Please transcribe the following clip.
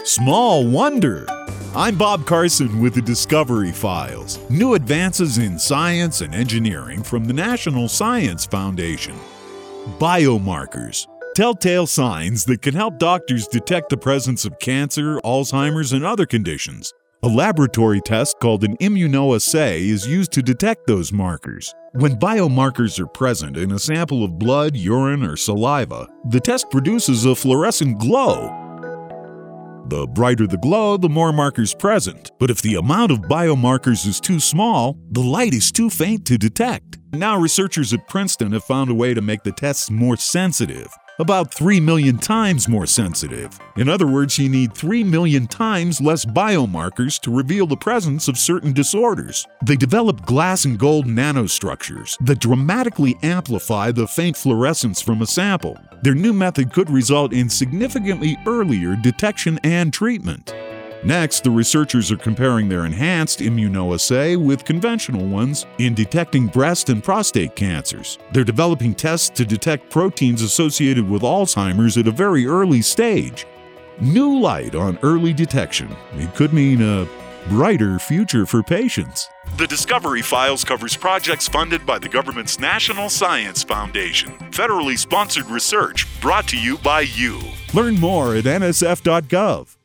Small wonder! I'm Bob Carson with the Discovery Files, new advances in science and engineering from the National Science Foundation. Biomarkers, telltale signs that can help doctors detect the presence of cancer, Alzheimer's, and other conditions. A laboratory test called an immunoassay is used to detect those markers. When biomarkers are present in a sample of blood, urine, or saliva, the test produces a fluorescent glow. The brighter the glow, the more markers present. But if the amount of biomarkers is too small, the light is too faint to detect. Now researchers at Princeton have found a way to make the tests more sensitive. About 3 million times more sensitive. In other words, you need 3 million times less biomarkers to reveal the presence of certain disorders. They developed glass and gold nanostructures that dramatically amplify the faint fluorescence from a sample. Their new method could result in significantly earlier detection and treatment. Next, the researchers are comparing their enhanced immunoassay with conventional ones in detecting breast and prostate cancers. They're developing tests to detect proteins associated with Alzheimer's at a very early stage. New light on early detection. It could mean a brighter future for patients. The Discovery Files covers projects funded by the government's National Science Foundation. Federally sponsored research brought to you by you. Learn more at nsf.gov.